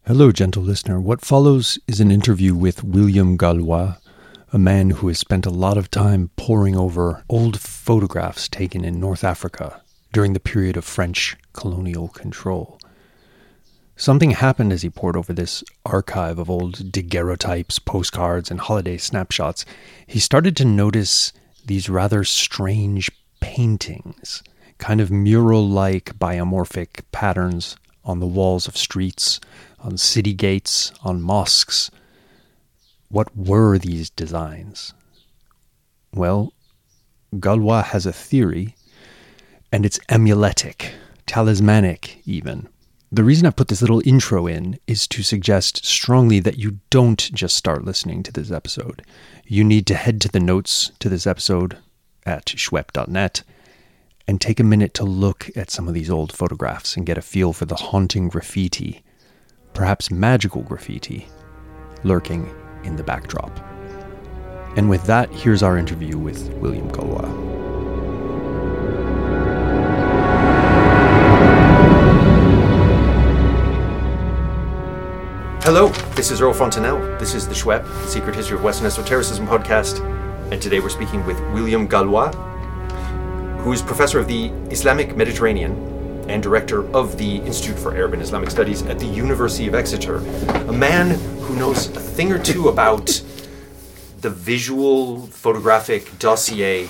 Hello, gentle listener. What follows is an interview with William Gallois, a man who has spent a lot of time poring over old photographs taken in North Africa during the period of French colonial control. Something happened as he pored over this archive of old daguerreotypes, postcards, and holiday snapshots. He started to notice these rather strange paintings, kind of mural-like biomorphic patterns on the walls of streets, on city gates, on mosques. What were these designs? Well, Gallois has a theory, and it's amuletic, talismanic even. The reason I put this little intro in is to suggest strongly that you don't just start listening to this episode. You need to head to the notes to this episode at schwepp.net and take a minute to look at some of these old photographs and get a feel for the haunting graffiti, perhaps magical graffiti, lurking in the backdrop. And with that, here's our interview with William Gallois. Hello, this is Earl Fontanelle. This is the Schwepp, Secret History of Western Esotericism podcast. And today we're speaking with William Gallois, who is professor of the Islamic Mediterranean and director of the Institute for Arab and Islamic Studies at the University of Exeter. A man who knows a thing or two about the visual photographic dossier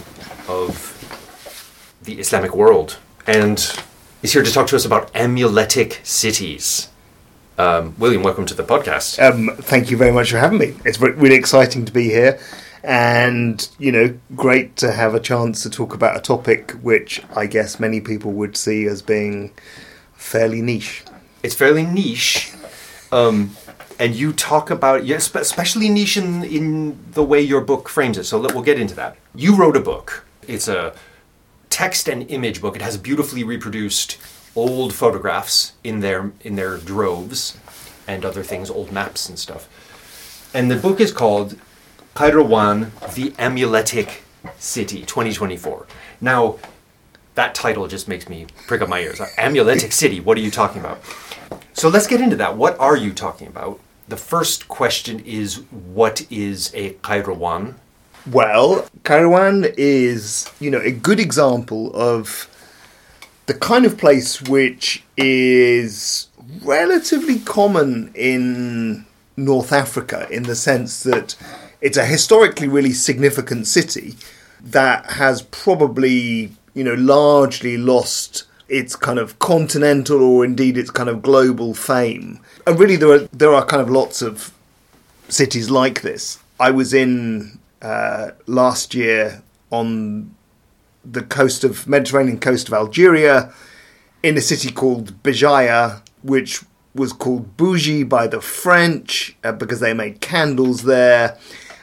of the Islamic world, and is here to talk to us about amuletic cities. William, welcome to the podcast. Thank you very much for having me. It's really exciting to be here, and, great to have a chance to talk about a topic which I guess many people would see as being fairly niche. It's fairly niche, and you talk about, yes, especially niche in the way your book frames it, so we'll get into that. You wrote a book. It's a text and image book. It has beautifully reproduced old photographs in their droves and other things, old maps and stuff. And the book is called Kairouan, the Amuletic City, 2024. Now, that title just makes me prick up my ears. Amuletic City, what are you talking about? So let's get into that. What are you talking about? The first question is, what is a Kairouan? Well, Kairouan is, a good example of the kind of place which is relatively common in North Africa, in the sense that it's a historically really significant city that has probably, largely lost its kind of continental or indeed its kind of global fame. And really there are kind of lots of cities like this. I was in last year on the Mediterranean coast of Algeria, in a city called Béjaïa, which was called Bougie by the French because they made candles there,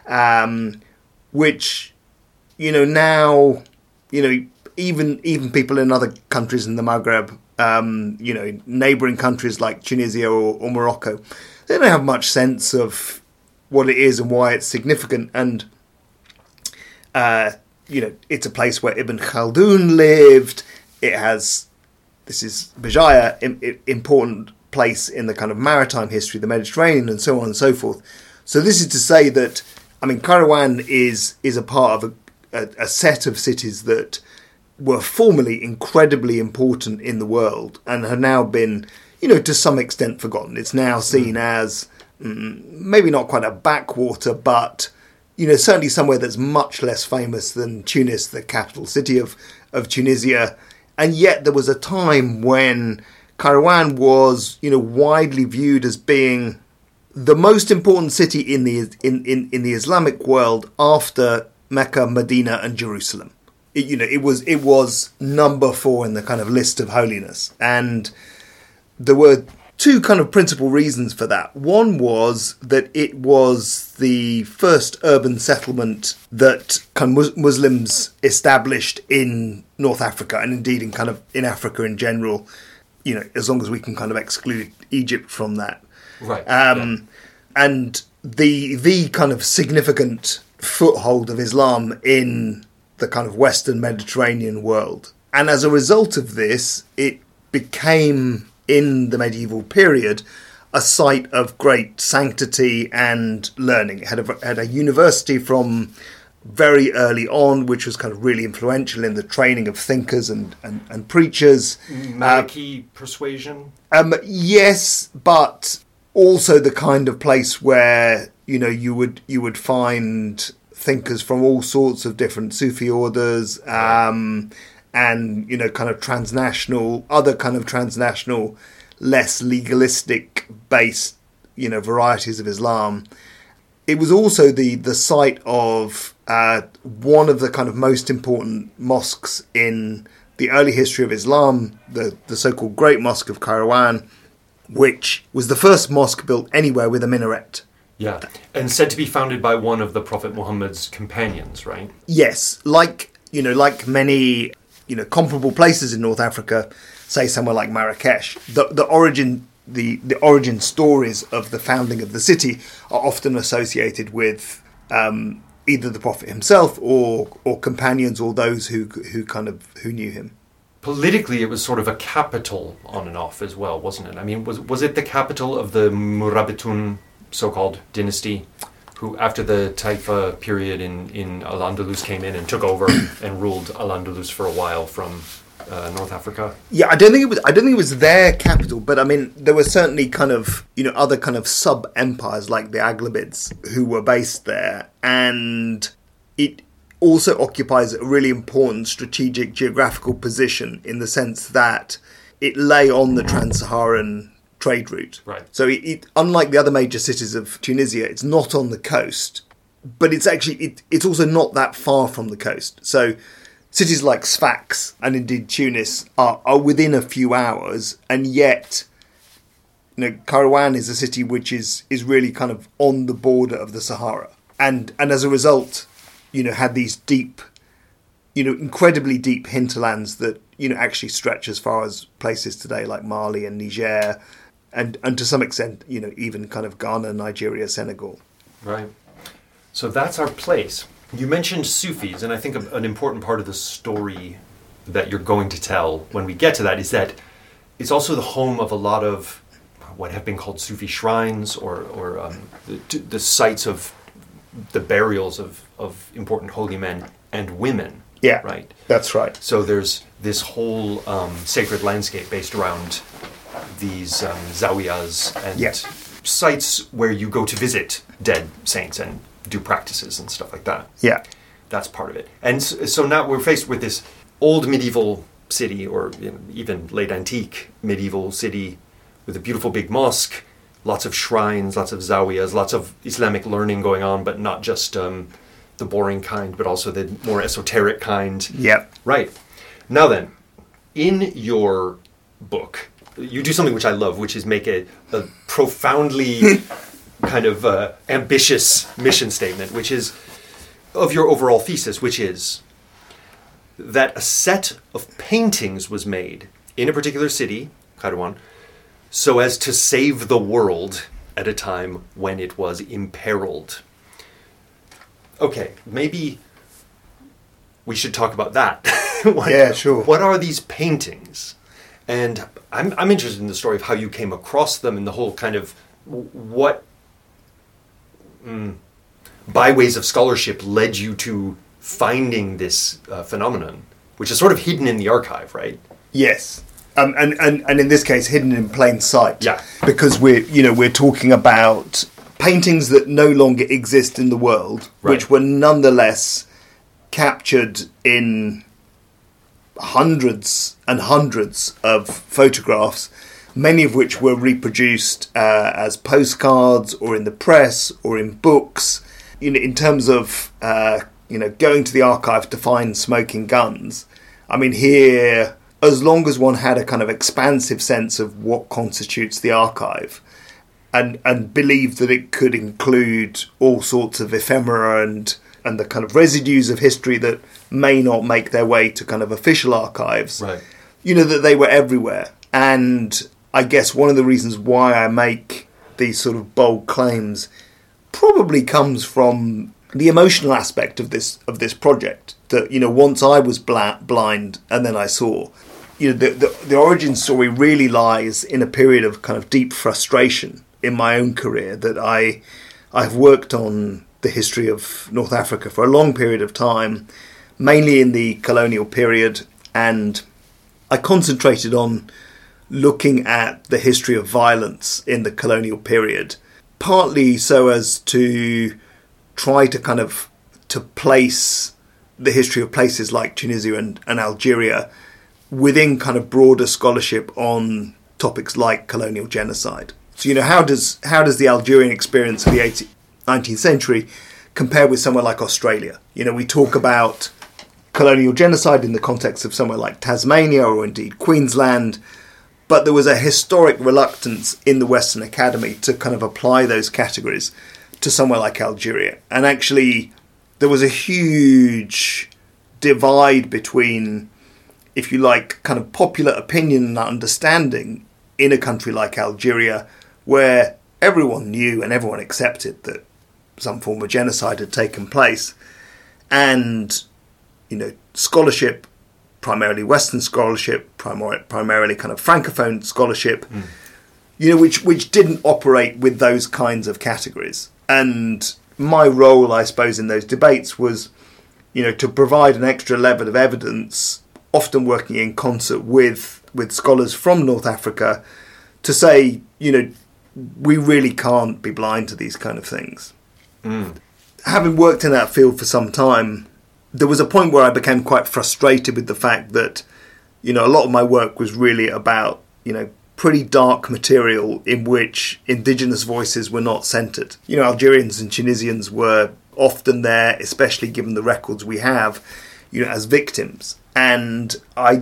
which, now, even people in other countries in the Maghreb, neighbouring countries like Tunisia or Morocco, they don't have much sense of what it is and why it's significant. And it's a place where Ibn Khaldun lived. This is Béjaïa, important place in the kind of maritime history of the Mediterranean and so on and so forth. So this is to say that, Kairouan is a part of a set of cities that were formerly incredibly important in the world and have now been, to some extent forgotten. It's now seen as maybe not quite a backwater, but certainly somewhere that's much less famous than Tunis, the capital city of Tunisia. And yet there was a time when Kairouan was, widely viewed as being the most important city in the Islamic world after Mecca, Medina, and Jerusalem. It was number 4 in the kind of list of holiness. And there were two kind of principal reasons for that. One was that it was the first urban settlement that kind of Muslims established in North Africa, and indeed in Africa in general, as long as we can kind of exclude Egypt from that. Right. And the kind of significant foothold of Islam in the kind of Western Mediterranean world. And as a result of this, it became, in the medieval period, a site of great sanctity and learning. It had a university from very early on, which was kind of really influential in the training of thinkers and preachers. Manichae persuasion? Yes, but also the kind of place where, you would find thinkers from all sorts of different Sufi orders, and, kind of transnational, less legalistic based, varieties of Islam. It was also the site of one of the kind of most important mosques in the early history of Islam, the so-called Great Mosque of Kairouan, which was the first mosque built anywhere with a minaret. Yeah, and said to be founded by one of the Prophet Muhammad's companions, right? Yes, like many, comparable places in North Africa, say somewhere like Marrakesh, the origin stories of the founding of the city are often associated with either the Prophet himself or companions or those who knew him. Politically, it was sort of a capital on and off as well, wasn't it? I mean, was it the capital of the Murabitun so-called dynasty, who after the Taifa period in Al-Andalus came in and took over and ruled Al-Andalus for a while from North Africa? Yeah, I don't think it was their capital, but I mean there were certainly kind of other kind of sub-empires like the Aghlabids who were based there, and it also occupies a really important strategic geographical position in the sense that it lay on the Trans-Saharan trade route. Right. So it unlike the other major cities of Tunisia, it's not on the coast, but it's actually it's also not that far from the coast. So cities like Sfax and indeed Tunis are within a few hours, and yet Kairouan is a city which is really kind of on the border of the Sahara, and as a result, had these deep, incredibly deep hinterlands that actually stretch as far as places today like Mali and Niger, and to some extent, even kind of Ghana, Nigeria, Senegal. Right. So that's our place. You mentioned Sufis, and I think an important part of the story that you're going to tell when we get to that is that it's also the home of a lot of what have been called Sufi shrines or the sites of the burials of important holy men and women. Yeah, right. That's right. So there's this whole sacred landscape based around these zawiyas and sites where you go to visit dead saints and do practices and stuff like that. Yeah. That's part of it. And so now we're faced with this old medieval city, or even late antique medieval city, with a beautiful big mosque, lots of shrines, lots of zawiyas, lots of Islamic learning going on, but not just the boring kind, but also the more esoteric kind. Yeah. Right. Now then, in your book, you do something which I love, which is make a profoundly kind of ambitious mission statement, which is of your overall thesis, which is that a set of paintings was made in a particular city, Kairouan, so as to save the world at a time when it was imperiled. Okay, maybe we should talk about that. Yeah, sure. What are these paintings? And I'm interested in the story of how you came across them and the whole kind of what byways of scholarship led you to finding this phenomenon, which is sort of hidden in the archive, right? Yes. And in this case, hidden in plain sight. Yeah. Because we're talking about paintings that no longer exist in the world, right, which were nonetheless captured in hundreds and hundreds of photographs, many of which were reproduced as postcards or in the press or in books. In terms of going to the archive to find smoking guns, I mean, here, as long as one had a kind of expansive sense of what constitutes the archive and believed that it could include all sorts of ephemera and the kind of residues of history that may not make their way to kind of official archives, right, that they were everywhere. And I guess one of the reasons why I make these sort of bold claims probably comes from the emotional aspect of this project. That once I was blind and then I saw. the origin story really lies in a period of kind of deep frustration in my own career, that I've worked on the history of North Africa for a long period of time, mainly in the colonial period, and I concentrated on looking at the history of violence in the colonial period, partly so as to try to kind of to place the history of places like Tunisia and Algeria within kind of broader scholarship on topics like colonial genocide. So, how does the Algerian experience of the 19th century compare with somewhere like Australia? We talk about colonial genocide in the context of somewhere like Tasmania or indeed Queensland, but there was a historic reluctance in the Western Academy to kind of apply those categories to somewhere like Algeria. And actually, there was a huge divide between, if you like, kind of popular opinion and understanding in a country like Algeria, where everyone knew and everyone accepted that some form of genocide had taken place, and scholarship, primarily Western scholarship, primarily kind of Francophone scholarship, which didn't operate with those kinds of categories. And my role, I suppose, in those debates was, to provide an extra level of evidence, often working in concert with scholars from North Africa, to say, we really can't be blind to these kind of things. Having worked in that field for some time, there was a point where I became quite frustrated with the fact that, a lot of my work was really about, pretty dark material in which indigenous voices were not centred. Algerians and Tunisians were often there, especially given the records we have, as victims. And I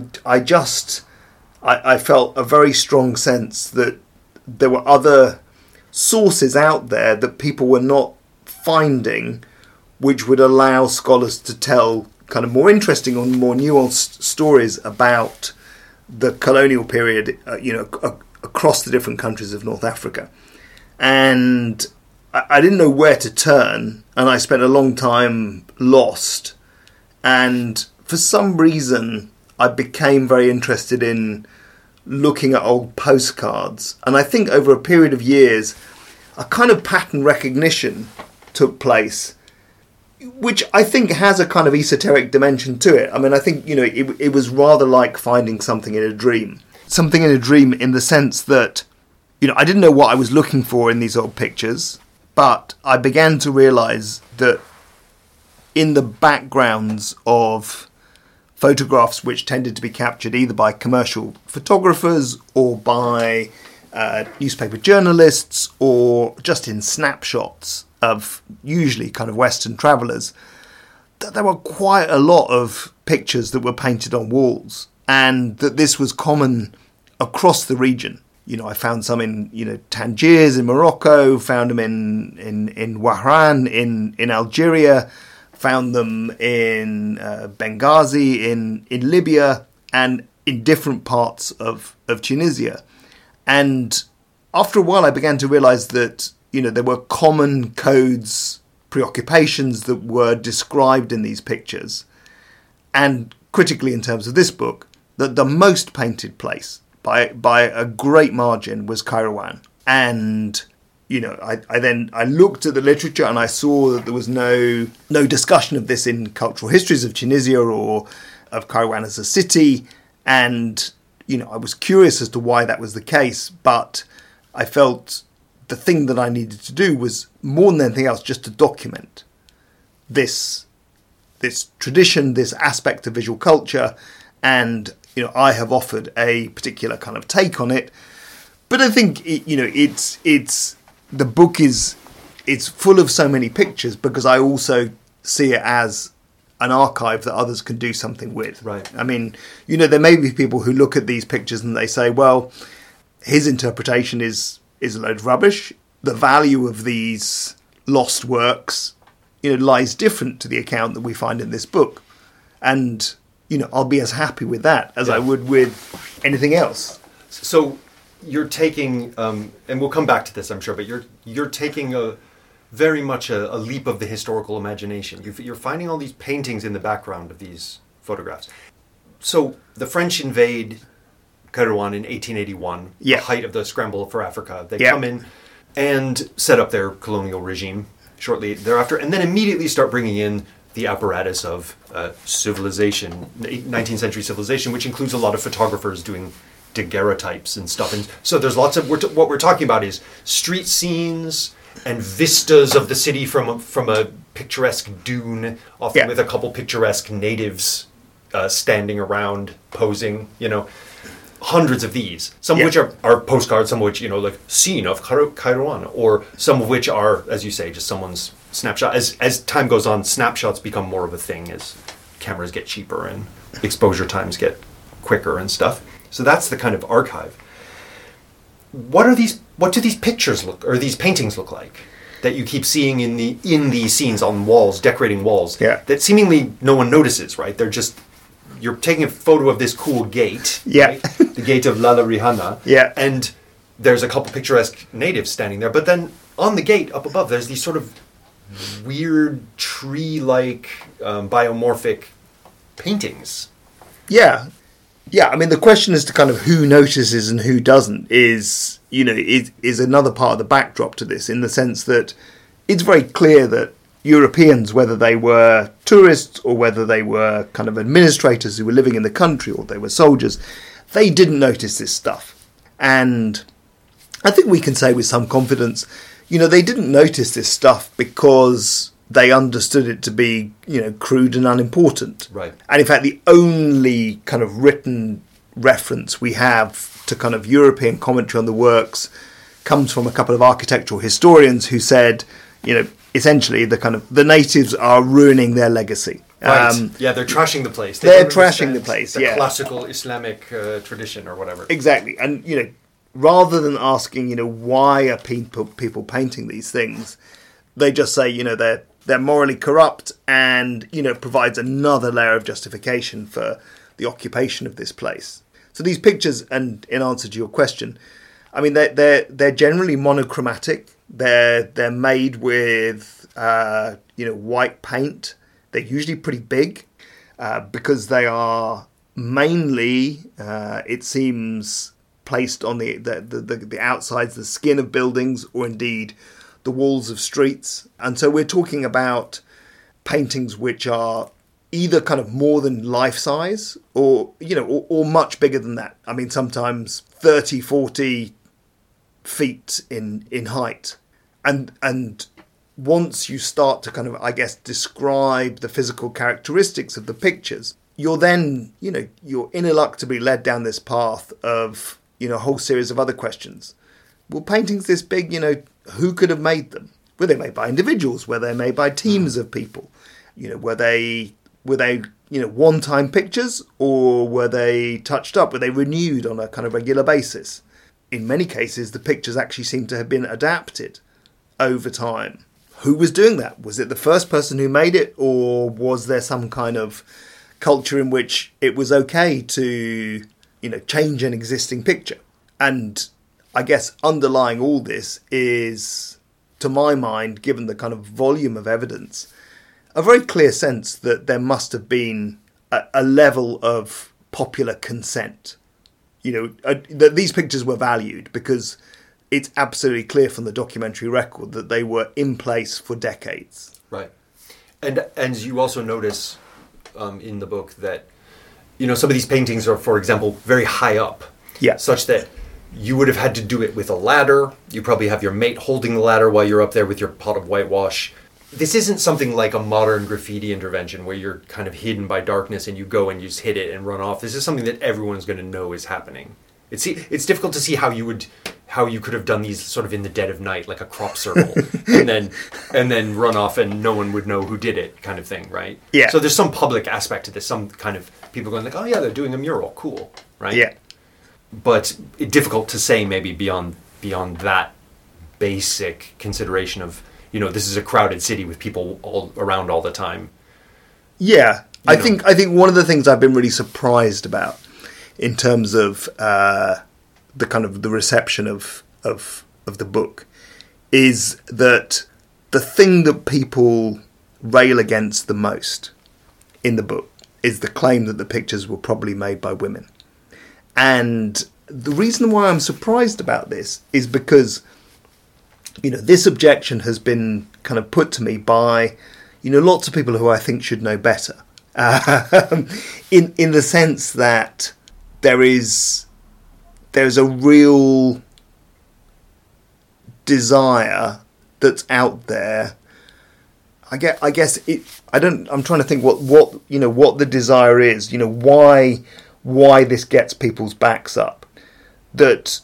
felt a very strong sense that there were other sources out there that people were not finding, which would allow scholars to tell kind of more interesting or more nuanced stories about the colonial period, across the different countries of North Africa. And I didn't know where to turn, and I spent a long time lost. And for some reason, I became very interested in looking at old postcards. And I think over a period of years, a kind of pattern recognition took place, which I think has a kind of esoteric dimension to it. I mean, I think, it was rather like finding something in a dream. Something in a dream in the sense that, I didn't know what I was looking for in these old pictures, but I began to realise that in the backgrounds of photographs which tended to be captured either by commercial photographers or by newspaper journalists or just in snapshots of usually kind of Western travellers, that there were quite a lot of pictures that were painted on walls, and that this was common across the region. I found some in, Tangiers in Morocco, found them in Wahran in Algeria, found them in Benghazi in Libya, and in different parts of Tunisia. And after a while I began to realise that, there were common codes, preoccupations that were described in these pictures. And critically, in terms of this book, that the most painted place by a great margin was Kairouan. And, I looked at the literature and I saw that there was no discussion of this in cultural histories of Tunisia or of Kairouan as a city. And, I was curious as to why that was the case, but I felt the thing that I needed to do was, more than anything else, just to document this tradition, this aspect of visual culture, and I have offered a particular kind of take on it. But I think it's the book it's full of so many pictures because I also see it as an archive that others can do something with. Right. I mean, there may be people who look at these pictures and they say, well, his interpretation is a load of rubbish. The value of these lost works, lies different to the account that we find in this book. And, I'll be as happy with that as I would with anything else. So you're taking, and we'll come back to this, I'm sure, but you're taking very much a leap of the historical imagination. You're finding all these paintings in the background of these photographs. So the French invade Kairouan in 1881, Yeah. the height of the scramble for Africa. They Yeah. come in and set up their colonial regime shortly thereafter, and then immediately start bringing in the apparatus of civilization, 19th century civilization, which includes a lot of photographers doing daguerreotypes and stuff. And so there's lots of, what we're talking about is street scenes and vistas of the city from a picturesque dune, often Yeah. with a couple picturesque natives standing around, posing, hundreds of these, some of which are postcards, some of which, like scene of Kairouan, or some of which are, as you say, just someone's snapshot. As time goes on, snapshots become more of a thing as cameras get cheaper and exposure times get quicker and stuff. So that's the kind of archive. What do these pictures look, or these paintings look like that you keep seeing in these scenes on walls, decorating walls, Yeah. that seemingly no one notices, right? They're just, you're taking a photo of this cool gate, Yeah. right? The gate of Lala Rihana, Yeah. and there's a couple picturesque natives standing there, but then on the gate up above, there's these sort of weird tree-like biomorphic paintings. Yeah. Yeah, I mean, the question as to kind of who notices and who doesn't is another part of the backdrop to this, in the sense that it's very clear that Europeans, whether they were tourists or whether they were kind of administrators who were living in the country or they were soldiers, they didn't notice this stuff. And I think we can say with some confidence, they didn't notice this stuff because they understood it to be, crude and unimportant. Right. And in fact, the only kind of written reference we have to kind of European commentary on the works comes from a couple of architectural historians who said, essentially the natives are ruining their legacy. Right. They're trashing the place. They're don't trashing understand the place, the yeah. classical Islamic tradition or whatever. Exactly. And, rather than asking, why are people painting these things, they just say, they're morally corrupt, and, it provides another layer of justification for the occupation of this place. So these pictures, and in answer to your question, I mean, they're generally monochromatic. They're made with, white paint. They're usually pretty big because they are mainly, it seems, placed on the outsides, the skin of buildings, or indeed the walls of streets. And so we're talking about paintings which are either kind of more than life size or much bigger than that. I mean, sometimes 30, 40 feet in height. And once you start to kind of, I guess, describe the physical characteristics of the pictures, you're then, you're ineluctably led down this path of, a whole series of other questions. Well, paintings this big, who could have made them? Were they made by individuals? Were they made by teams of people? Were they one-time pictures, or were they touched up? Were they renewed on a kind of regular basis? In many cases, the pictures actually seem to have been adapted over time. Who was doing that? Was it the first person who made it, or was there some kind of culture in which it was okay to, change an existing picture? And I guess underlying all this is, to my mind, given the kind of volume of evidence, a very clear sense that there must have been a level of popular consent. That these pictures were valued, because it's absolutely clear from the documentary record that they were in place for decades. Right. And you also notice in the book that, some of these paintings are, for example, very high up. Yeah. Such that you would have had to do it with a ladder. You probably have your mate holding the ladder while you're up there with your pot of whitewash. This isn't something like a modern graffiti intervention where you're kind of hidden by darkness and you go and you just hit it and run off. This is something that everyone's going to know is happening. It's difficult to see how you could have done these sort of in the dead of night, like a crop circle, and then run off and no one would know who did it, kind of thing, right? Yeah. So there's some public aspect to this, some kind of people going like, oh yeah, they're doing a mural, cool, right? Yeah. But it's difficult to say maybe beyond that basic consideration of, this is a crowded city with people all around all the time. Yeah. I think one of the things I've been really surprised about in terms of the kind of the reception of the book is that the thing that people rail against the most in the book is the claim that the pictures were probably made by women. And the reason why I'm surprised about this is because, this objection has been kind of put to me by, lots of people who I think should know better. In the sense that there's a real desire that's out there. I'm trying to think what the desire is. Why this gets people's backs up. That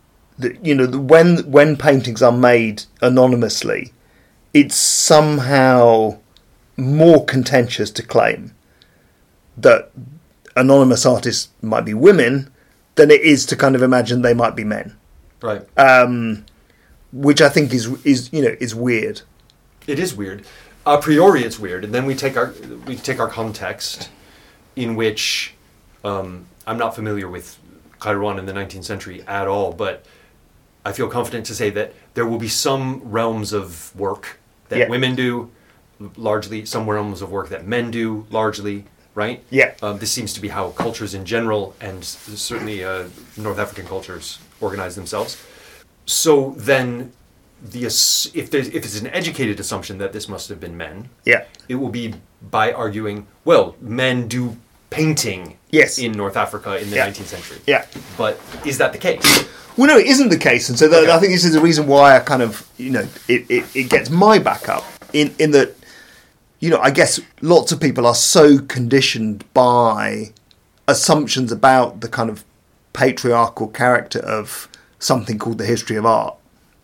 when paintings are made anonymously, it's somehow more contentious to claim that anonymous artists might be women than it is to kind of imagine they might be men. Right. Which I think is weird. It is weird. A priori, it's weird, and then we take our context, in which I'm not familiar with Kairouan in the 19th century at all, but I feel confident to say that there will be some realms of work that women do largely, some realms of work that men do largely, right? Yeah. This seems to be how cultures in general, and certainly North African cultures, organize themselves. So then, if it's an educated assumption that this must have been men, it will be by arguing, well, men do painting in North Africa in the 19th century. Yeah. But is that the case? Well, no, it isn't the case, and so I think this is the reason why I kind of, it gets my back up in that, I guess lots of people are so conditioned by assumptions about the kind of patriarchal character of something called the history of art,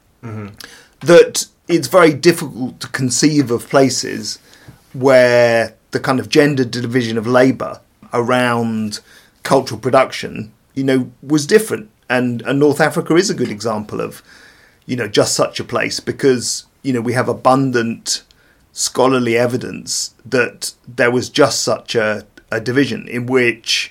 that it's very difficult to conceive of places where the kind of gender division of labour around cultural production, was different. And North Africa is a good example of, just such a place, because, we have abundant scholarly evidence that there was just such a division in which,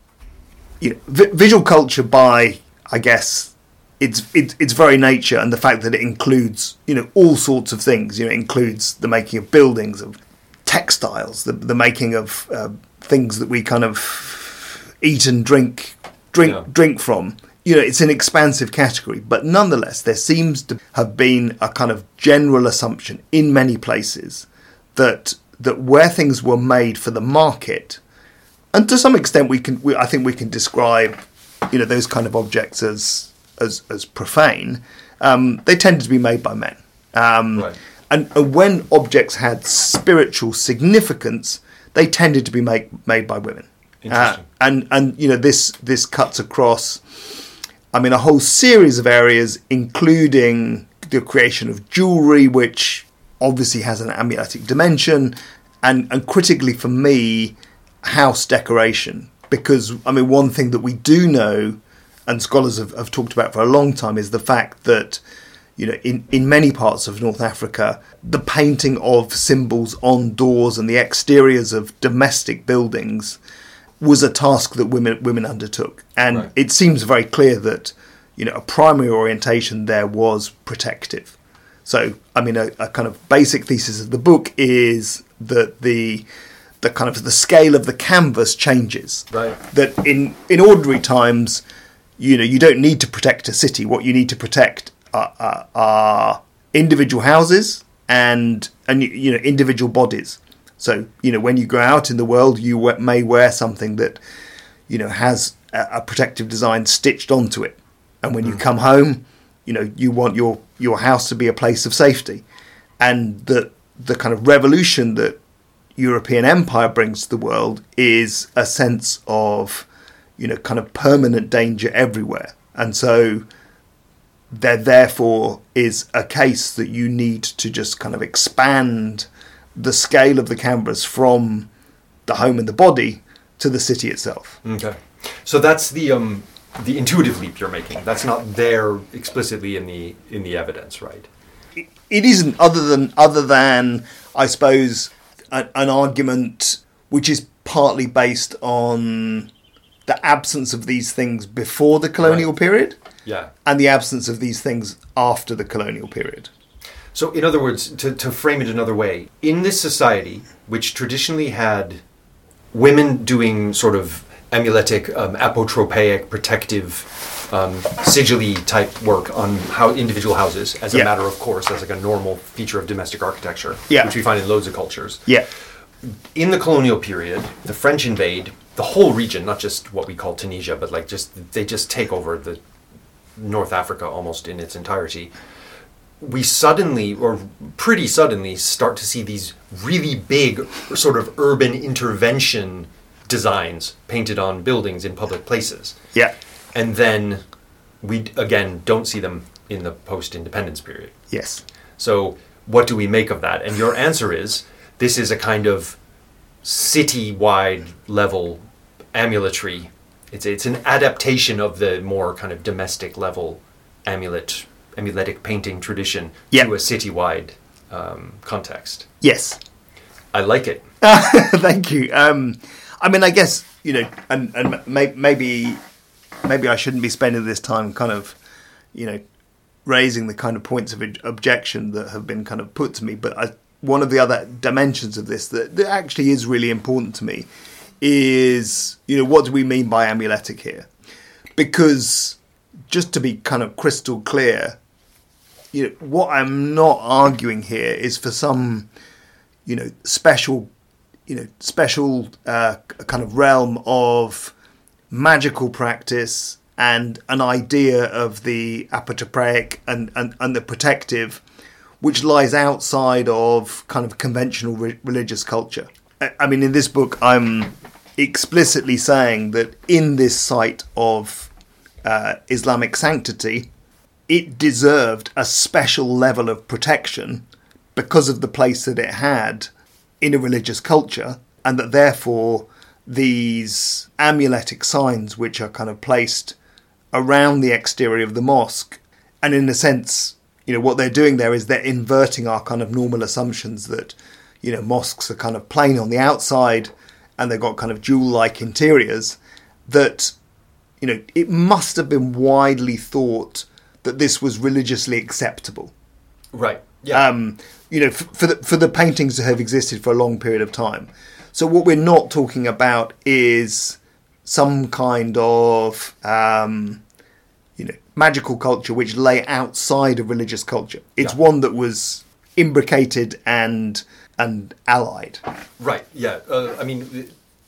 visual culture by, I guess, its very nature, and the fact that it includes, all sorts of things, it includes the making of buildings, of textiles, the making of things that we kind of eat and drink from. It's an expansive category, but nonetheless, there seems to have been a kind of general assumption in many places that where things were made for the market, and to some extent, I think we can describe, those kind of objects as profane. They tended to be made by men, right. And when objects had spiritual significance, they tended to be made by women. Interesting. And this cuts across, a whole series of areas, including the creation of jewellery, which obviously has an amuletic dimension, and critically for me, house decoration. Because, one thing that we do know, and scholars have talked about for a long time, is the fact that, in many parts of North Africa, the painting of symbols on doors and the exteriors of domestic buildings was a task that women undertook. And right. It seems very clear that, a primary orientation there was protective. So, a kind of basic thesis of the book is that the kind of the scale of the canvas changes. Right. That in ordinary times, you don't need to protect a city. What you need to protect are individual houses and individual bodies. So, when you go out in the world, you may wear something that, has a protective design stitched onto it. And when you come home, you want your house to be a place of safety. And the kind of revolution that European empire brings to the world is a sense of, kind of permanent danger everywhere. And so there therefore is a case that you need to just kind of expand the scale of the canvas from the home and the body to the city itself. Okay. So that's the intuitive leap you're making. That's not there explicitly in the evidence, right? It isn't, other than I suppose an argument which is partly based on the absence of these things before the colonial period, and the absence of these things after the colonial period. So, in other words, to frame it another way, in this society, which traditionally had women doing sort of amuletic, apotropaic, protective, sigilly type work on individual houses as a matter of course, as like a normal feature of domestic architecture, which we find in loads of cultures. Yeah. In the colonial period, the French invade the whole region, not just what we call Tunisia, but like they just take over the North Africa almost in its entirety. We suddenly, or pretty suddenly, start to see these really big sort of urban intervention designs painted on buildings in public places. Yeah. And then we, again, don't see them in the post-independence period. Yes. So what do we make of that? And your answer is, this is a kind of city-wide level amuletry. It's an adaptation of the more kind of domestic level amuletic painting tradition to a citywide context. Yes. I like it. Thank you. I mean, I guess, you know, and maybe I shouldn't be spending this time kind of, you know, raising the kind of points of objection that have been kind of put to me. But one of the other dimensions of this that actually is really important to me is, you know, what do we mean by amuletic here? Because just to be kind of crystal clear, you know, what I'm not arguing here is for some, you know, special kind of realm of magical practice and an idea of the apotropaic and the protective, which lies outside of kind of conventional religious culture. I mean, in this book, I'm explicitly saying that in this site of Islamic sanctity, it deserved a special level of protection because of the place that it had in a religious culture, and that therefore these amuletic signs which are kind of placed around the exterior of the mosque, and in a sense, you know, what they're doing there is they're inverting our kind of normal assumptions that, you know, mosques are kind of plain on the outside and they've got kind of jewel-like interiors, that, you know, it must have been widely thought that this was religiously acceptable. Right. Yeah. You know, for the paintings to have existed for a long period of time. So what we're not talking about is some kind of, you know, magical culture which lay outside of religious culture. It's one that was imbricated and allied. Right. Yeah. I mean,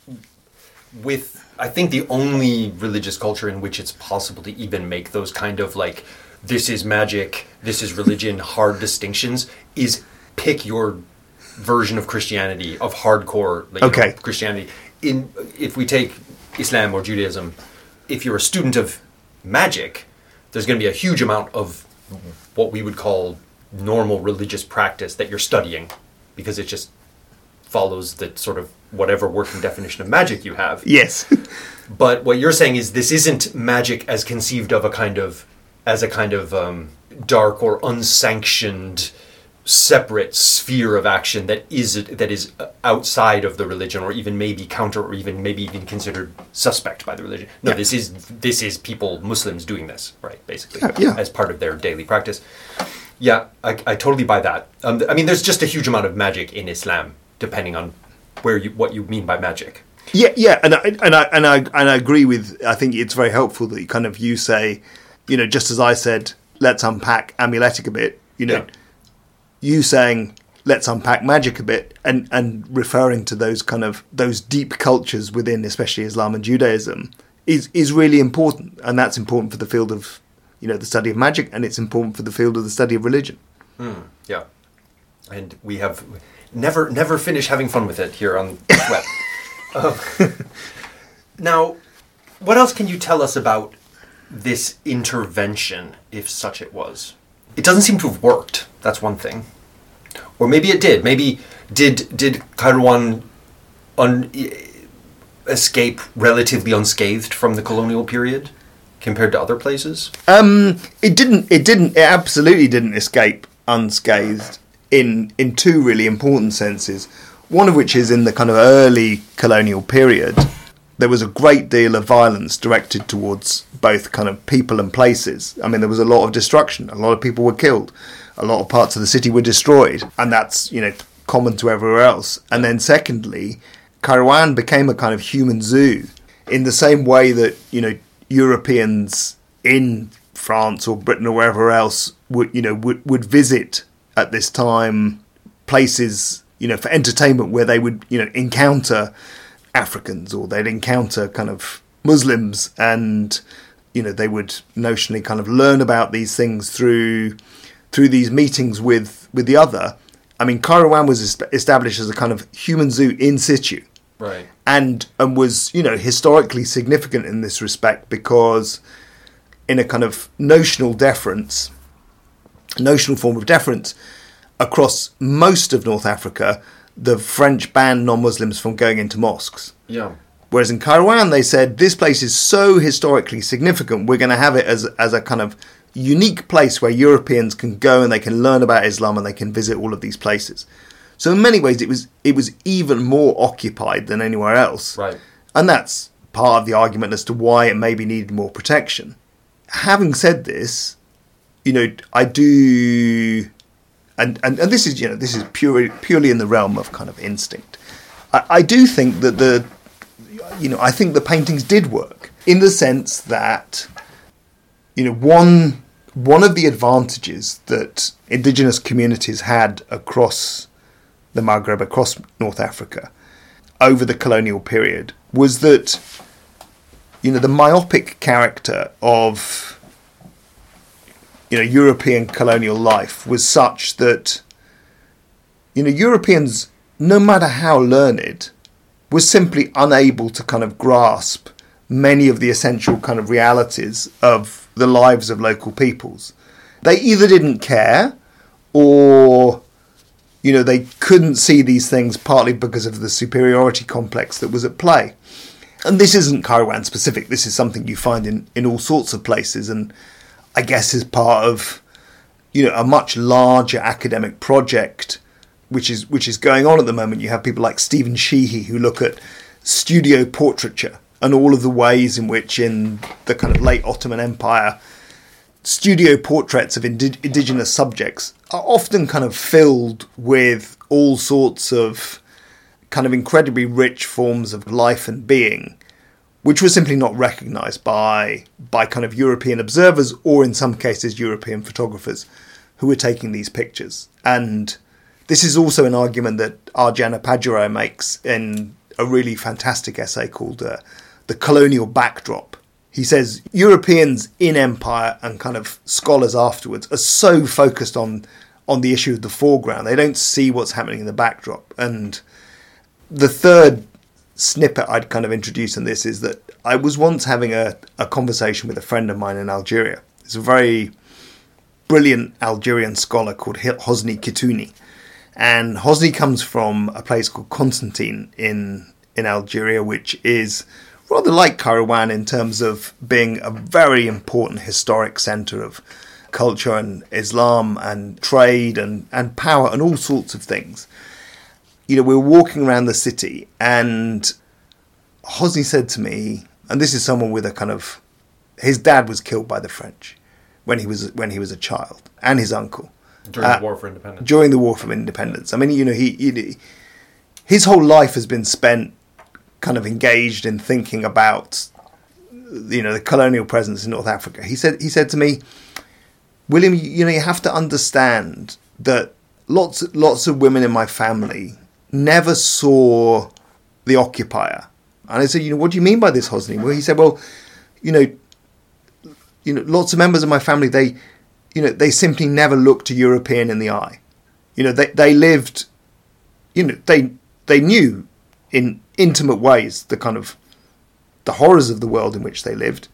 I think the only religious culture in which it's possible to even make those kind of like, this is magic, this is religion, hard distinctions, is pick your version of Christianity, of hardcore Christianity. If we take Islam or Judaism, if you're a student of magic, there's going to be a huge amount of what we would call normal religious practice that you're studying, because it just follows the sort of whatever working definition of magic you have. Yes. But what you're saying is this isn't magic as conceived of as a kind of dark or unsanctioned separate sphere of action that is outside of the religion, or even maybe counter, or even maybe even considered suspect by the religion. No, this is people, Muslims, doing this, right? Basically, as part of their daily practice. Yeah, I totally buy that. I mean, there's just a huge amount of magic in Islam, depending on what you mean by magic. Yeah, and I agree with. I think it's very helpful that you say, you know, just as I said, let's unpack amuletic a bit. You know, you saying let's unpack magic a bit, and referring to those deep cultures within, especially Islam and Judaism, is really important, and that's important for the field of, you know, the study of magic, and it's important for the field of the study of religion. Yeah, and we have never finish having fun with it here on Web. Now, what else can you tell us about this intervention, if such it was? It doesn't seem to have worked. That's one thing. Or maybe it did. Maybe did Kairouan escape relatively unscathed from the colonial period compared to other places? It absolutely didn't escape unscathed in two really important senses. One of which is in the kind of early colonial period, there was a great deal of violence directed towards both kind of people and places. I mean, there was a lot of destruction. A lot of people were killed. A lot of parts of the city were destroyed. And that's, you know, common to everywhere else. And then secondly, Kairouan became a kind of human zoo in the same way that, you know, Europeans in France or Britain or wherever else would visit at this time places, you know, for entertainment where they would, you know, encounter Africans or they'd encounter kind of Muslims, and, you know, they would notionally kind of learn about these things through these meetings with the other. I mean, Kairouan was established as a kind of human zoo in situ. Right. And was, you know, historically significant in this respect because in a kind of notional form of deference, across most of North Africa, the French banned non-Muslims from going into mosques. Yeah. Whereas in Kairouan, they said, this place is so historically significant, we're going to have it as a kind of unique place where Europeans can go and they can learn about Islam and they can visit all of these places. So in many ways, it was even more occupied than anywhere else. Right. And that's part of the argument as to why it maybe needed more protection. Having said this, you know, I do, and this is, you know, this is purely in the realm of kind of instinct. I do think that I think the paintings did work in the sense that, you know, one of the advantages that indigenous communities had across the Maghreb, across North Africa, over the colonial period, was that, you know, the myopic character of, you know, European colonial life was such that, you know, Europeans, no matter how learned, were simply unable to kind of grasp many of the essential kind of realities of the lives of local peoples. They either didn't care, or, you know, they couldn't see these things, partly because of the superiority complex that was at play. And this isn't Kairouan specific. This is something you find in all sorts of places, and I guess is part of, you know, a much larger academic project which is going on at the moment. You have people like Stephen Sheehy who look at studio portraiture and all of the ways in which in the kind of late Ottoman Empire, studio portraits of indigenous subjects are often kind of filled with all sorts of kind of incredibly rich forms of life and being, which was simply not recognised by kind of European observers, or in some cases European photographers who were taking these pictures. And this is also an argument that Arjana Pajurai makes in a really fantastic essay called The Colonial Backdrop. He says Europeans in empire and kind of scholars afterwards are so focused on the issue of the foreground, they don't see what's happening in the backdrop. And the third snippet I'd kind of introduce in this is that I was once having a conversation with a friend of mine in Algeria. It's a very brilliant Algerian scholar called Hosni Kitouni. And Hosni comes from a place called Constantine in Algeria, which is rather like Kairouan in terms of being a very important historic centre of culture and Islam and trade and power and all sorts of things. You know, we were walking around the city, and Hosni said to me, and this is someone with a kind of, his dad was killed by the French when he was a child, and his uncle. During the War for Independence. During the War for Independence. I mean, you know, his whole life has been spent kind of engaged in thinking about, you know, the colonial presence in North Africa. He said to me, William, you know, you have to understand that lots of women in my family never saw the occupier. And I said, you know, what do you mean by this, Hosni? Well, he said, well, you know, lots of members of my family, they simply never looked a European in the eye. You know, they lived, you know, they knew in intimate ways the kind of the horrors of the world in which they lived.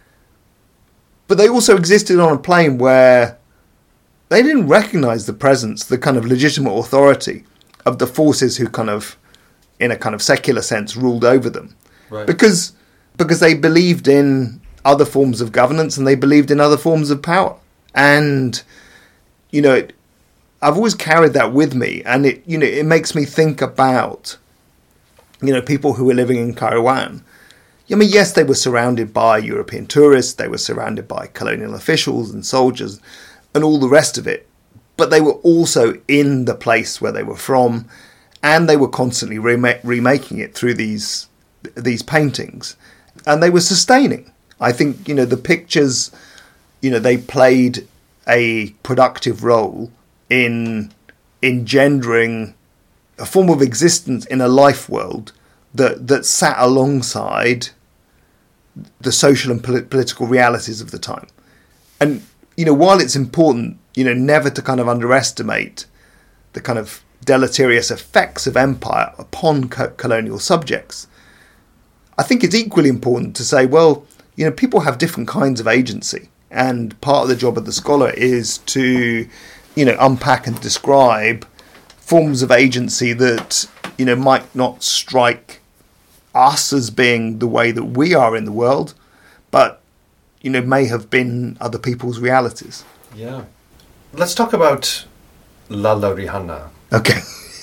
But they also existed on a plane where they didn't recognise the presence, the kind of legitimate authority of the forces who kind of, in a kind of secular sense, ruled over them. Right. Because they believed in other forms of governance and they believed in other forms of power. And, you know, I've always carried that with me, and it makes me think about, you know, people who were living in Kairouan. I mean, yes, they were surrounded by European tourists, they were surrounded by colonial officials and soldiers and all the rest of it, but they were also in the place where they were from, and they were constantly remaking it through these paintings, and they were sustaining. I think, you know, the pictures, you know, they played a productive role in engendering a form of existence in a life world that sat alongside the social and political realities of the time. And, you know, while it's important, you know, never to kind of underestimate the kind of deleterious effects of empire upon colonial subjects, I think it's equally important to say, well, you know, people have different kinds of agency, and part of the job of the scholar is to, you know, unpack and describe forms of agency that, you know, might not strike us as being the way that we are in the world, but, you know, may have been other people's realities. Yeah. Let's talk about Lalla Rihanna. Okay.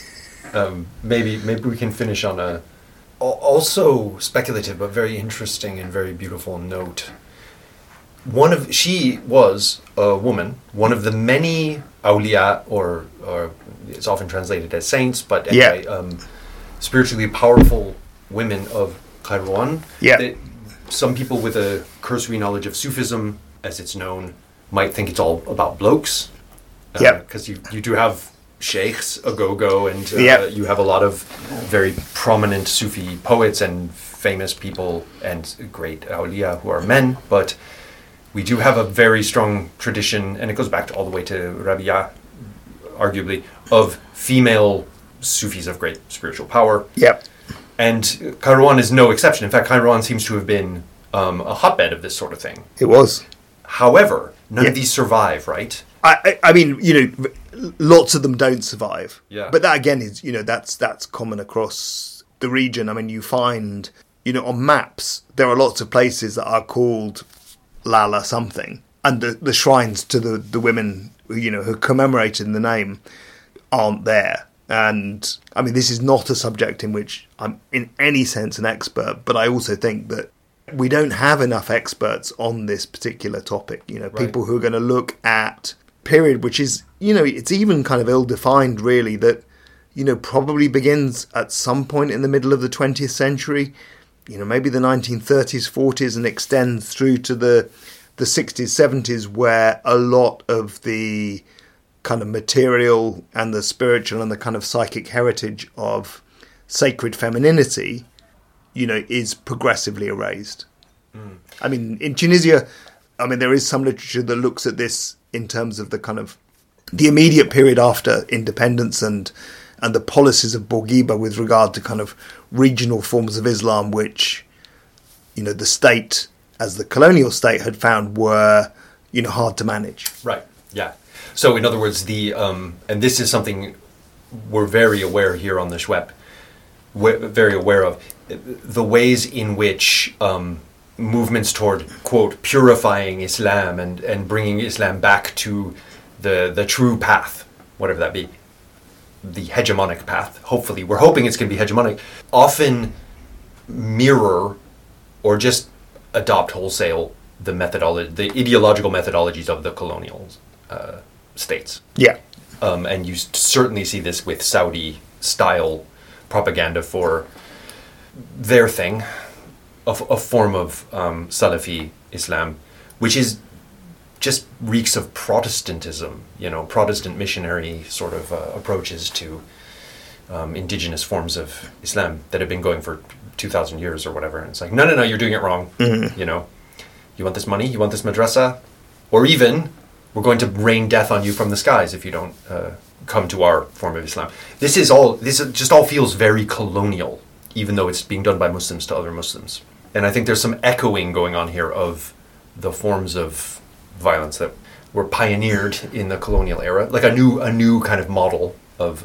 Maybe we can finish on a also speculative but very interesting and very beautiful note. She was a woman, one of the many awliya, or it's often translated as saints, but anyway, spiritually powerful women of Kairouan. Yeah. Some people with a cursory knowledge of Sufism, as it's known, might think it's all about blokes. Because you do have sheikhs, a go-go, and you have a lot of very prominent Sufi poets and famous people and great awliya who are men, but we do have a very strong tradition, and it goes back all the way to Rabia, arguably, of female Sufis of great spiritual power. Yep. And Kairouan is no exception. In fact, Kairouan seems to have been a hotbed of this sort of thing. It was. However, none of these survive, right? I mean, you know, lots of them don't survive. Yeah. But that again is, you know, that's common across the region. I mean, you find, you know, on maps there are lots of places that are called Lalla something, and the shrines to the women, you know, who commemorated in the name aren't there. And I mean, this is not a subject in which I'm in any sense an expert, but I also think that we don't have enough experts on this particular topic. You know, people who are going to look at period which is, you know, it's even kind of ill-defined really, that, you know, probably begins at some point in the middle of the 20th century, you know, maybe the 1930s, 40s, and extends through to the 60s, 70s, where a lot of the kind of material and the spiritual and the kind of psychic heritage of sacred femininity, you know, is progressively erased. I mean, in Tunisia, I mean, there is some literature that looks at this in terms of the kind of the immediate period after independence and the policies of Bourguiba with regard to kind of regional forms of Islam, which, you know, the state, as the colonial state, had found were, you know, hard to manage. Right. Yeah. So, in other words, and this is something we're very aware here on the Shwep, we're very aware of, the ways in which movements toward, quote, purifying Islam and bringing Islam back to the true path, whatever that be, the hegemonic path, hopefully, we're hoping it's going to be hegemonic, often mirror or just adopt wholesale the ideological methodologies of the colonial states. Yeah. And you certainly see this with Saudi-style propaganda for their thing, a form of Salafi Islam, which is just reeks of Protestantism, you know, Protestant missionary sort of approaches to indigenous forms of Islam that have been going for 2,000 years or whatever. And it's like, no, you're doing it wrong. Mm-hmm. You know, you want this money, you want this madrasa, or even we're going to rain death on you from the skies if you don't come to our form of Islam. This just all feels very colonial, even though it's being done by Muslims to other Muslims. And I think there's some echoing going on here of the forms of violence that were pioneered in the colonial era, like a new kind of model of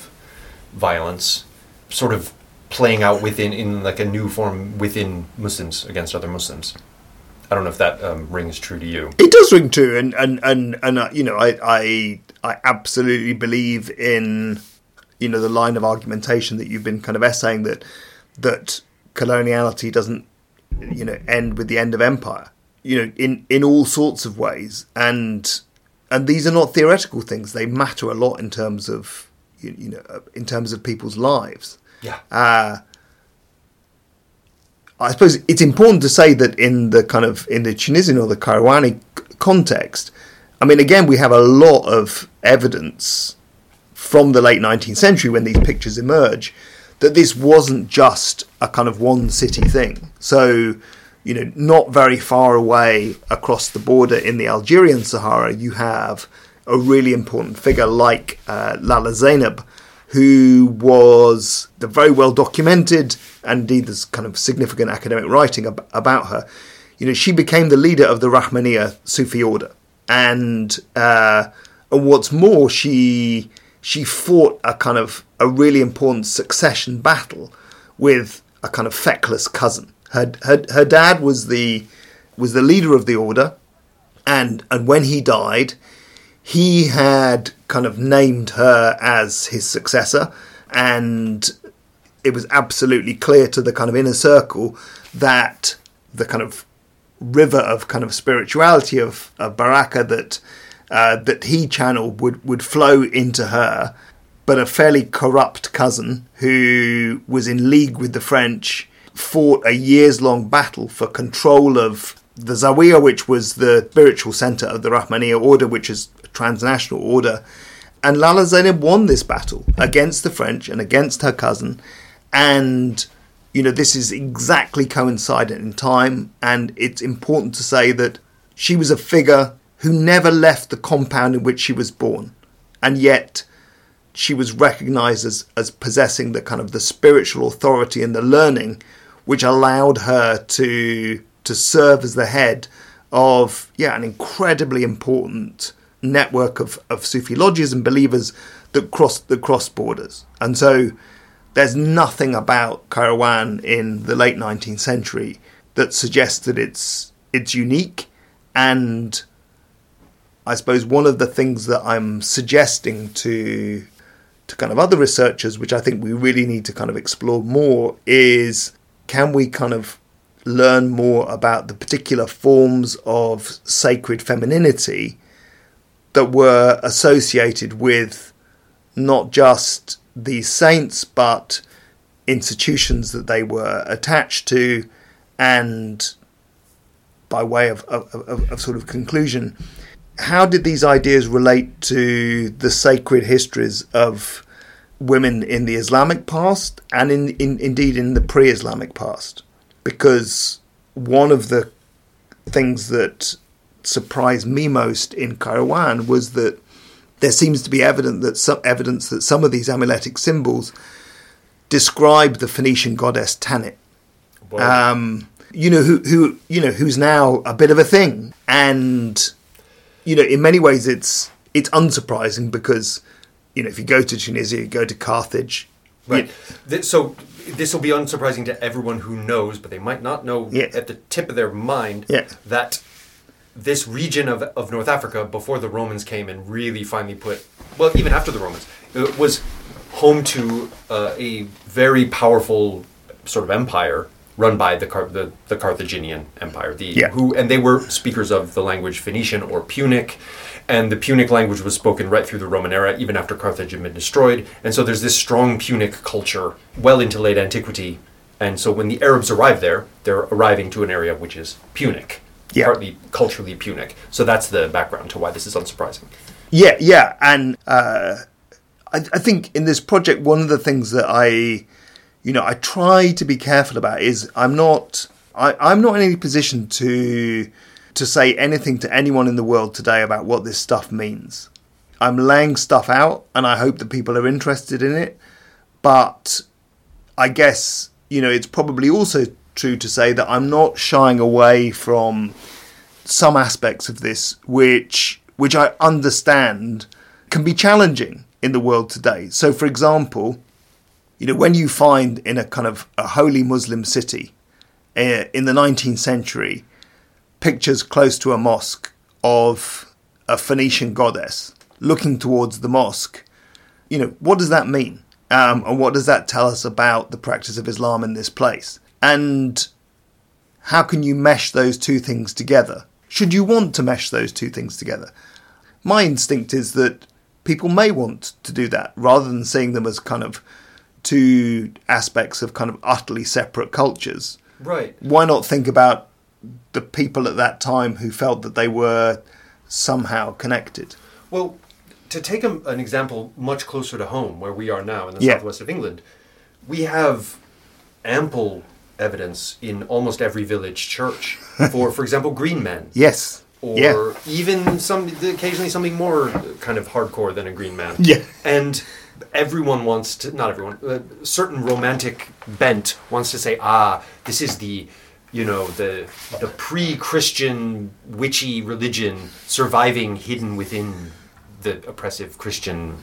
violence, sort of playing out in like a new form within Muslims against other Muslims. I don't know if that rings true to you. It does ring true, and you know, I absolutely believe in, you know, the line of argumentation that you've been kind of essaying, that coloniality doesn't, you know, end with the end of empire, you know, in all sorts of ways, and these are not theoretical things. They matter a lot in terms of, in terms of people's lives. Yeah. I suppose it's important to say that in the Tunisian or the Kairouani context, I mean, again, we have a lot of evidence from the late 19th century when these pictures emerge that this wasn't just a kind of one city thing. So, not very far away across the border in the Algerian Sahara, you have a really important figure like Lala Zainab, who was very well documented, and indeed there's kind of significant academic writing about her. She became the leader of the Rahmaniya Sufi order, and what's more, she fought a really important succession battle with a kind of feckless cousin. Her dad was the leader of the order, and when he died, he had kind of named her as his successor, and it was absolutely clear to the kind of inner circle that the kind of river of kind of spirituality of Baraka that he channeled would flow into her. But a fairly corrupt cousin who was in league with the French fought a years-long battle for control of the Zawiya, which was the spiritual centre of the Rahmaniya order, which is a transnational order. And Lala Zainab won this battle against the French and against her cousin. And, this is exactly coincident in time. And it's important to say that she was a figure who never left the compound in which she was born. And yet she was recognised as possessing the kind of the spiritual authority and the learning which allowed her to serve as the head of an incredibly important network of Sufi lodges and believers that cross borders. And so there's nothing about Kairouan in the late 19th century that suggests that it's unique. And I suppose one of the things that I'm suggesting to kind of other researchers, which I think we really need to kind of explore more, is can we kind of learn more about the particular forms of sacred femininity that were associated with not just these saints, but institutions that they were attached to. And by way of sort of conclusion, how did these ideas relate to the sacred histories of women in the Islamic past and indeed in the pre-Islamic past? Because one of the things that surprised me most in Kairouan was that there seems to be evidence that some of these amuletic symbols describe the Phoenician goddess Tanit, who's now a bit of a thing. And in many ways it's unsurprising because if you go to Tunisia, you go to Carthage, right? So this will be unsurprising to everyone who knows, but they might not know at the tip of their mind that this region of North Africa, before the Romans came and really finally even after the Romans, it was home to a very powerful sort of empire run by the Carthaginian Empire, and they were speakers of the language Phoenician or Punic, and the Punic language was spoken right through the Roman era, even after Carthage had been destroyed. And so there's this strong Punic culture well into late antiquity. And so when the Arabs arrive there, they're arriving to an area which is Punic, partly culturally Punic. So that's the background to why this is unsurprising. Yeah, and I think in this project, one of the things that I try to be careful about is I'm not in any position to say anything to anyone in the world today about what this stuff means. I'm laying stuff out, and I hope that people are interested in it. But I guess, it's probably also true to say that I'm not shying away from some aspects of this, which I understand can be challenging in the world today. So, for example, when you find in a kind of a holy Muslim city in the 19th century pictures close to a mosque of a Phoenician goddess looking towards the mosque, what does that mean? And what does that tell us about the practice of Islam in this place? And how can you mesh those two things together? Should you want to mesh those two things together? My instinct is that people may want to do that rather than seeing them as kind of two aspects of kind of utterly separate cultures. Right. Why not think about the people at that time who felt that they were somehow connected? Well, to take an example much closer to home, where we are now in the Yeah. southwest of England, we have ample evidence in almost every village church for example, green men. Yes. Or Yeah. even occasionally something more kind of hardcore than a green man. Yeah. And everyone wants to, not everyone, a certain romantic bent wants to say, this is the pre-Christian witchy religion surviving hidden within the oppressive Christian,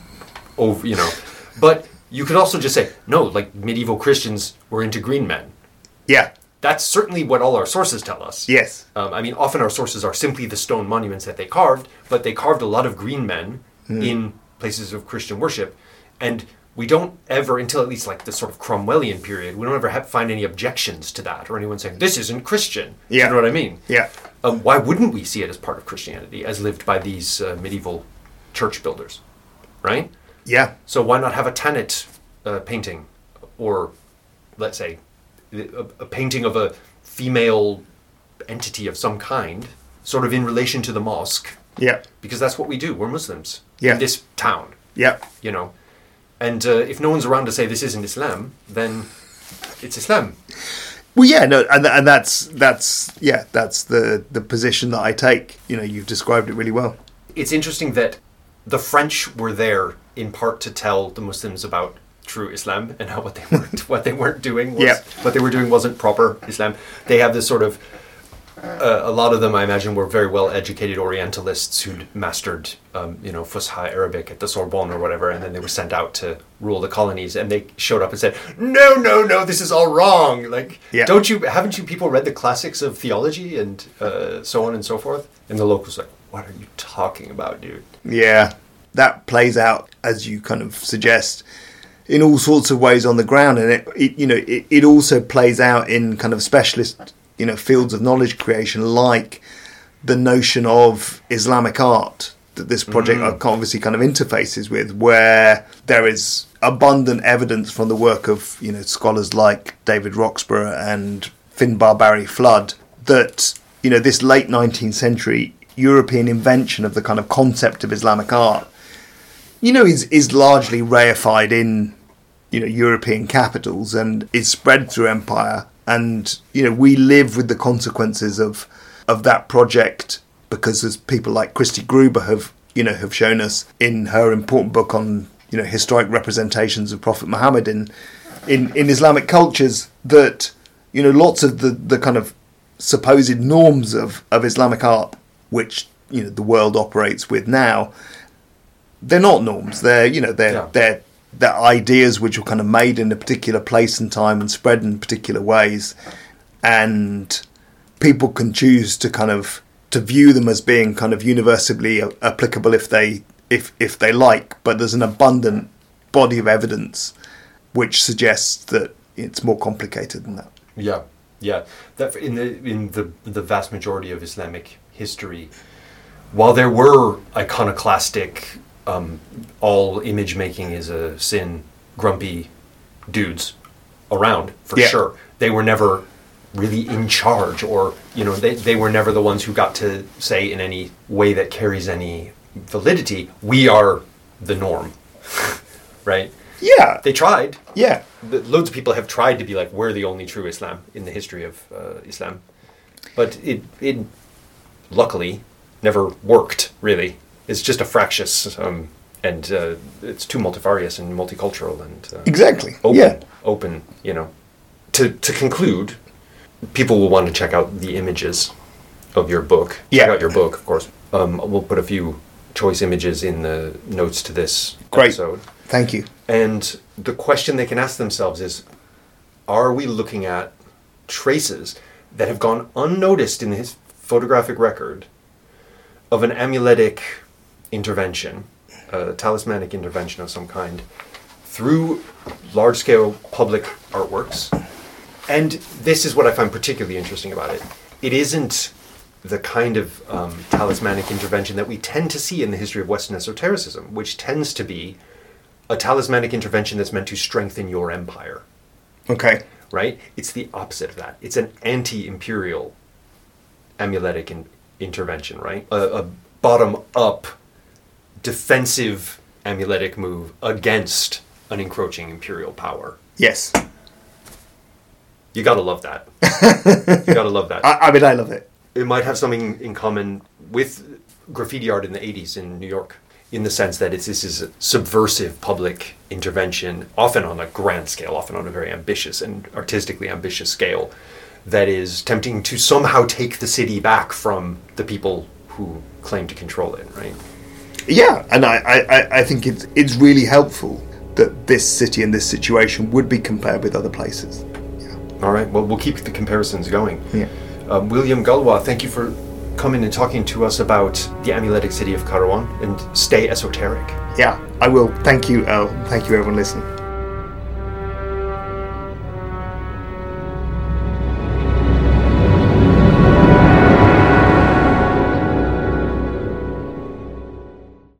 But you could also just say, no, like medieval Christians were into green men. Yeah. That's certainly what all our sources tell us. Yes. Often our sources are simply the stone monuments that they carved, but they carved a lot of green men in places of Christian worship. And we don't ever, until at least like the sort of Cromwellian period, we don't ever find any objections to that or anyone saying, this isn't Christian. Yeah. You know what I mean? Yeah. Why wouldn't we see it as part of Christianity, as lived by these medieval church builders? Right? Yeah. So why not have a Tanit painting, or let's say a painting of a female entity of some kind, sort of in relation to the mosque? Yeah. Because that's what we do. We're Muslims Yeah. in this town, Yeah. And if no one's around to say this isn't Islam, then it's Islam. Well, yeah, no, and that's the position that I take. You've described it really well. It's interesting that the French were there in part to tell the Muslims about true Islam and how what they weren't doing was, what they were doing wasn't proper Islam. They have this sort of a lot of them, I imagine, were very well educated Orientalists who'd mastered Fusha Arabic at the Sorbonne or whatever, and then they were sent out to rule the colonies, and they showed up and said, no, this is all wrong. Like, haven't you people read the classics of theology and so on and so forth? And the locals were like, what are you talking about, dude? Yeah, that plays out, as you kind of suggest, in all sorts of ways on the ground, and it also plays out in kind of specialist fields of knowledge creation, like the notion of Islamic art that this project obviously kind of interfaces with, where there is abundant evidence from the work of scholars like David Roxburgh and Finbar Barry Flood that this late 19th century European invention of the kind of concept of Islamic art is largely reified in European capitals and is spread through empire. And we live with the consequences of that project, because as people like Christy Gruber have shown us in her important book on historic representations of Prophet Muhammad in Islamic cultures, that lots of the kind of supposed norms of Islamic art, which the world operates with now, they're not norms. They're ideas which were kind of made in a particular place and time and spread in particular ways, and people can choose to view them as being kind of universally applicable if they like. But there's an abundant body of evidence which suggests that it's more complicated than that. Yeah. That in the vast majority of Islamic history, while there were iconoclastic, all image making is a sin, grumpy dudes around, for sure, they were never really in charge, or they were never the ones who got to say in any way that carries any validity, we are the norm. Right? Yeah. They tried. Yeah. Loads of people have tried to be like, we're the only true Islam in the history of Islam. But it luckily never worked, really. It's just a fractious, and it's too multifarious and multicultural and exactly open. To conclude, people will want to check out the images of your book. Check out your book, of course. We'll put a few choice images in the notes to this episode. Thank you. And the question they can ask themselves is, are we looking at traces that have gone unnoticed in his photographic record of an amuletic intervention, a talismanic intervention of some kind, through large-scale public artworks? And this is what I find particularly interesting about it. It isn't the kind of talismanic intervention that we tend to see in the history of Western esotericism, which tends to be a talismanic intervention that's meant to strengthen your empire. Okay. Right? It's the opposite of that. It's an anti-imperial amuletic intervention, right? A bottom-up defensive amuletic move against an encroaching imperial power. Yes. You gotta love that. You gotta love that. I mean, I love it. It might have something in common with graffiti art in the 80s in New York, in the sense that this is a subversive public intervention, often on a grand scale, often on a very ambitious and artistically ambitious scale, that is attempting to somehow take the city back from the people who claim to control it, right? Yeah, and I think it's really helpful that this city and this situation would be compared with other places. Yeah. All right, well, we'll keep the comparisons going. Yeah. William Galwa, thank you for coming and talking to us about the amuletic city of Karawan, and stay esoteric. Yeah, I will. Thank you, Elle. Thank you, everyone listening.